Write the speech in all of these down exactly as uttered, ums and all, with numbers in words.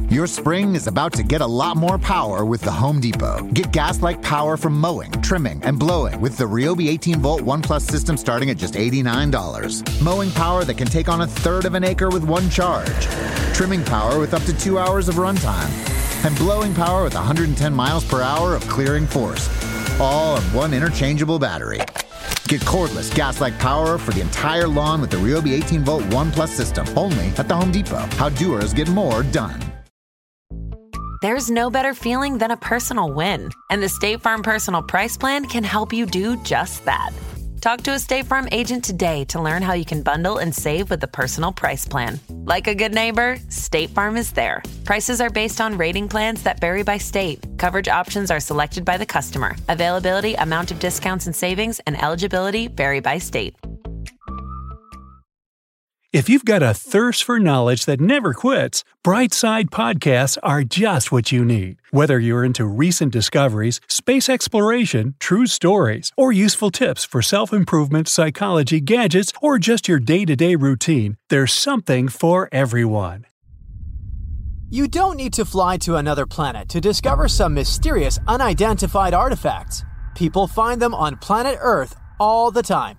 Your spring is about to get a lot more power with the Home Depot. Get gas-like power from mowing, trimming, and blowing with the Ryobi eighteen volt One Plus system starting at just eighty-nine dollars. Mowing power that can take on a third of an acre with one charge. Trimming power with up to two hours of runtime. And blowing power with one hundred ten miles per hour of clearing force. All on one interchangeable battery. Get cordless, gas-like power for the entire lawn with the Ryobi eighteen volt One Plus system, only at the Home Depot. How doers get more done. There's no better feeling than a personal win, and the State Farm Personal Price Plan can help you do just that. Talk to a State Farm agent today to learn how you can bundle and save with the Personal Price Plan. Like a good neighbor, State Farm is there. Prices are based on rating plans that vary by state. Coverage options are selected by the customer. Availability, amount of discounts and savings, and eligibility vary by state. If you've got a thirst for knowledge that never quits, Brightside Podcasts are just what you need. Whether you're into recent discoveries, space exploration, true stories, or useful tips for self-improvement, psychology, gadgets, or just your day-to-day routine, there's something for everyone. You don't need to fly to another planet to discover some mysterious, unidentified artifacts. People find them on planet Earth all the time.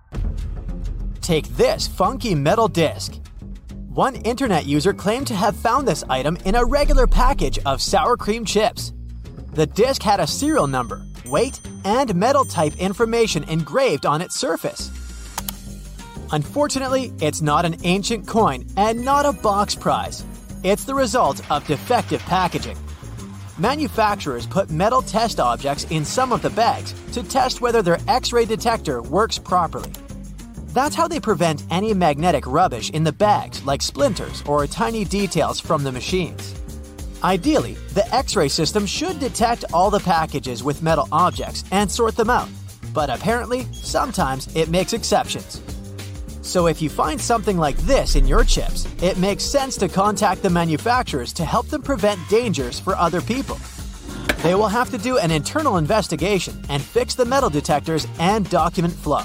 Take this funky metal disc. One internet user claimed to have found this item in a regular package of sour cream chips. The disc had a serial number, weight, and metal type information engraved on its surface. Unfortunately, it's not an ancient coin and not a box prize. It's the result of defective packaging. Manufacturers put metal test objects in some of the bags to test whether their X-ray detector works properly. That's how they prevent any magnetic rubbish in the bags, like splinters or tiny details from the machines. Ideally, the X-ray system should detect all the packages with metal objects and sort them out, but apparently, sometimes it makes exceptions. So if you find something like this in your chips, it makes sense to contact the manufacturers to help them prevent dangers for other people. They will have to do an internal investigation and fix the metal detectors and document flow.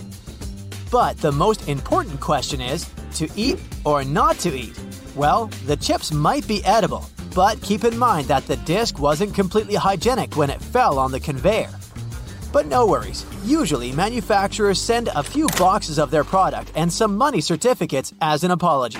But the most important question is, to eat or not to eat? Well, the chips might be edible, but keep in mind that the disc wasn't completely hygienic when it fell on the conveyor. But no worries, usually manufacturers send a few boxes of their product and some money certificates as an apology.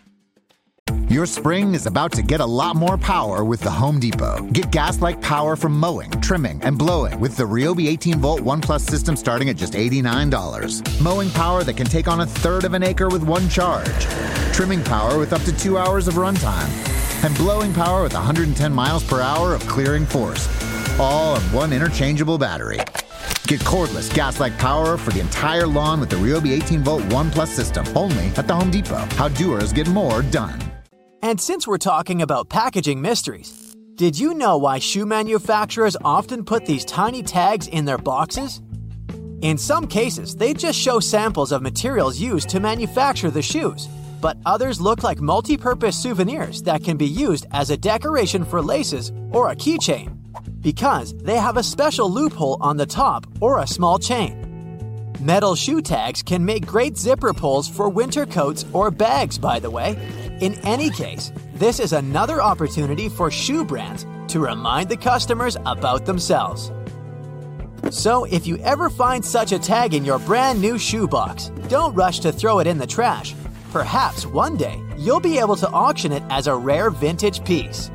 Your spring is about to get a lot more power with the Home Depot. Get gas-like power from mowing, trimming, and blowing with the Ryobi eighteen volt One Plus system starting at just eighty-nine dollars. Mowing power that can take on a third of an acre with one charge. Trimming power with up to two hours of runtime. And blowing power with one hundred ten miles per hour of clearing force. All on one interchangeable battery. Get cordless, gas-like power for the entire lawn with the Ryobi eighteen volt One Plus system, only at the Home Depot. How doers get more done. And since we're talking about packaging mysteries, did you know why shoe manufacturers often put these tiny tags in their boxes? In some cases, they just show samples of materials used to manufacture the shoes, but others look like multi-purpose souvenirs that can be used as a decoration for laces or a keychain, because they have a special loophole on the top or a small chain. Metal shoe tags can make great zipper pulls for winter coats or bags, by the way. In any case, this is another opportunity for shoe brands to remind the customers about themselves. So if you ever find such a tag in your brand new shoe box, don't rush to throw it in the trash. Perhaps one day you'll be able to auction it as a rare vintage piece.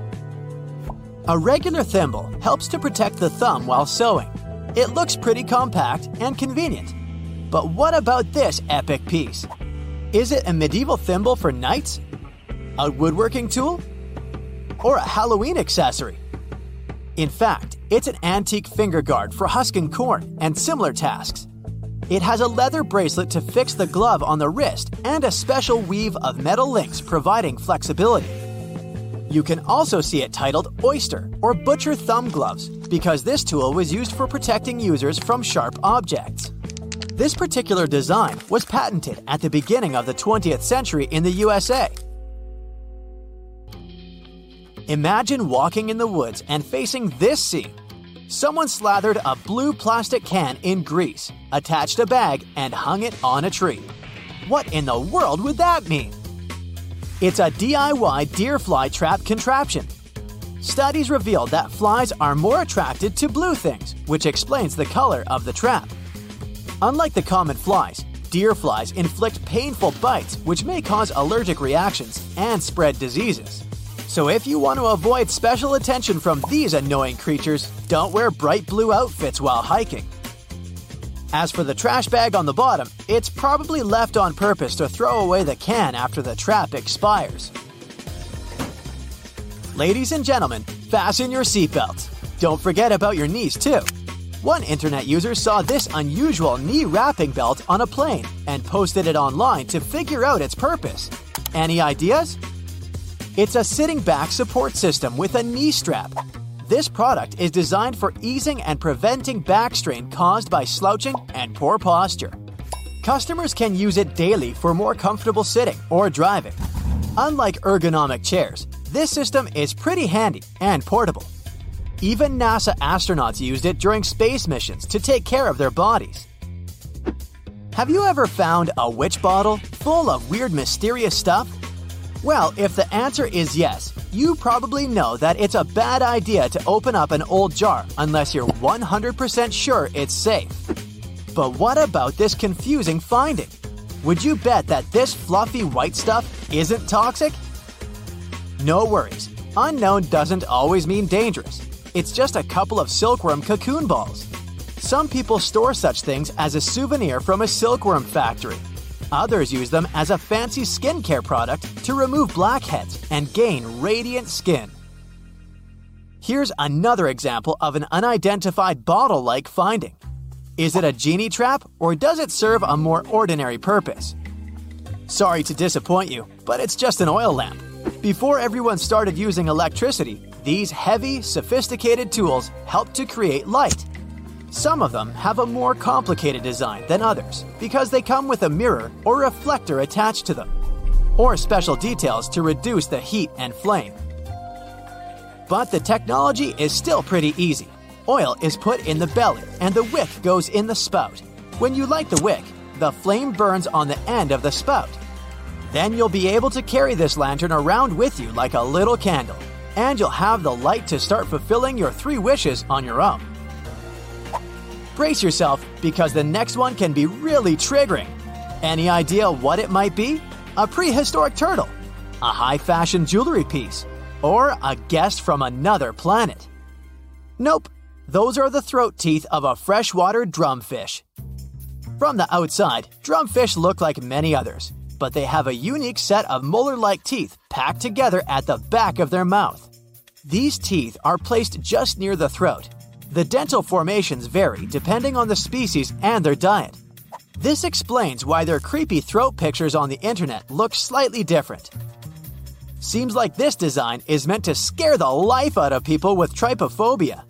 A regular thimble helps to protect the thumb while sewing. It looks pretty compact and convenient. But what about this epic piece? Is it a medieval thimble for knights? A woodworking tool? Or a Halloween accessory? In fact, it's an antique finger guard for husking corn and similar tasks. It has a leather bracelet to fix the glove on the wrist and a special weave of metal links providing flexibility. You can also see it titled Oyster or Butcher Thumb Gloves because this tool was used for protecting users from sharp objects. This particular design was patented at the beginning of the twentieth century in the U S A. Imagine walking in the woods and facing this scene. Someone slathered a blue plastic can in grease, attached a bag, and hung it on a tree. What in the world would that mean? It's a D I Y deer fly trap contraption. Studies revealed that flies are more attracted to blue things, which explains the color of the trap. Unlike the common flies, deer flies inflict painful bites which may cause allergic reactions and spread diseases. So if you want to avoid special attention from these annoying creatures, don't wear bright blue outfits while hiking. As for the trash bag on the bottom, it's probably left on purpose to throw away the can after the trap expires. Ladies and gentlemen, fasten your seatbelts. Don't forget about your knees too. One internet user saw this unusual knee wrapping belt on a plane and posted it online to figure out its purpose. Any ideas? It's a sitting back support system with a knee strap. This product is designed for easing and preventing back strain caused by slouching and poor posture. Customers can use it daily for more comfortable sitting or driving. Unlike ergonomic chairs, this system is pretty handy and portable. Even NASA astronauts used it during space missions to take care of their bodies. Have you ever found a witch bottle full of weird, mysterious stuff? Well, if the answer is yes, you probably know that it's a bad idea to open up an old jar unless you're one hundred percent sure it's safe. But what about this confusing finding? Would you bet that this fluffy white stuff isn't toxic? No worries. Unknown doesn't always mean dangerous. It's just a couple of silkworm cocoon balls. Some people store such things as a souvenir from a silkworm factory. Others use them as a fancy skincare product to remove blackheads and gain radiant skin. Here's another example of an unidentified bottle-like finding. Is it a genie trap, or does it serve a more ordinary purpose? Sorry to disappoint you, but it's just an oil lamp. Before everyone started using electricity, these heavy, sophisticated tools helped to create light. Some of them have a more complicated design than others because they come with a mirror or reflector attached to them, or special details to reduce the heat and flame. But the technology is still pretty easy. Oil is put in the belly and the wick goes in the spout. When you light the wick, the flame burns on the end of the spout. Then you'll be able to carry this lantern around with you like a little candle, and you'll have the light to start fulfilling your three wishes on your own. Brace yourself, because the next one can be really triggering. Any idea what it might be? A prehistoric turtle, a high-fashion jewelry piece, or a guest from another planet? Nope, those are the throat teeth of a freshwater drumfish. From the outside, drumfish look like many others, but they have a unique set of molar-like teeth packed together at the back of their mouth. These teeth are placed just near the throat. The dental formations vary depending on the species and their diet. This explains why their creepy throat pictures on the internet look slightly different. Seems like this design is meant to scare the life out of people with trypophobia.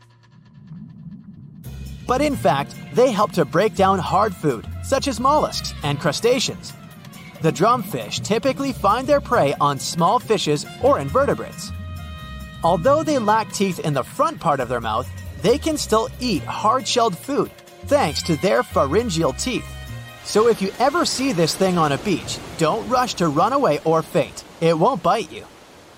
But in fact, they help to break down hard food, such as mollusks and crustaceans. The drumfish typically find their prey on small fishes or invertebrates. Although they lack teeth in the front part of their mouth, they can still eat hard-shelled food thanks to their pharyngeal teeth. So if you ever see this thing on a beach, don't rush to run away or faint. It won't bite you.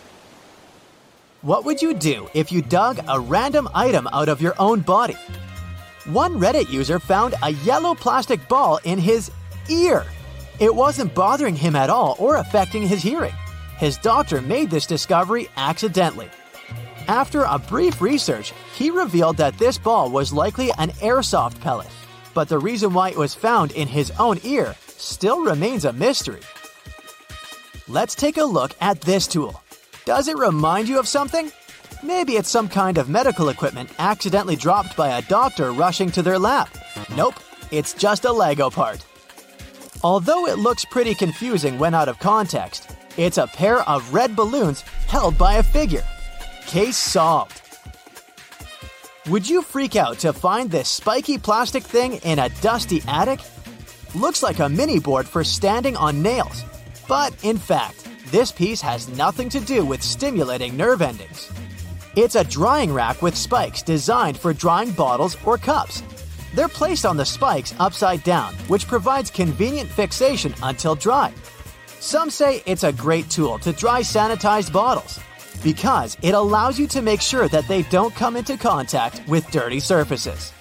What would you do if you dug a random item out of your own body? One Reddit user found a yellow plastic ball in his ear. It wasn't bothering him at all or affecting his hearing. His doctor made this discovery accidentally. After a brief research, he revealed that this ball was likely an airsoft pellet, but the reason why it was found in his own ear still remains a mystery. Let's take a look at this tool. Does it remind you of something? Maybe it's some kind of medical equipment accidentally dropped by a doctor rushing to their lab. Nope, it's just a Lego part. Although it looks pretty confusing when out of context, it's a pair of red balloons held by a figure. Case solved. Would you freak out to find this spiky plastic thing in a dusty attic? Looks like a mini board for standing on nails. But in fact, this piece has nothing to do with stimulating nerve endings. It's a drying rack with spikes designed for drying bottles or cups. They're placed on the spikes upside down, which provides convenient fixation until dry. Some say it's a great tool to dry sanitized bottles because it allows you to make sure that they don't come into contact with dirty surfaces.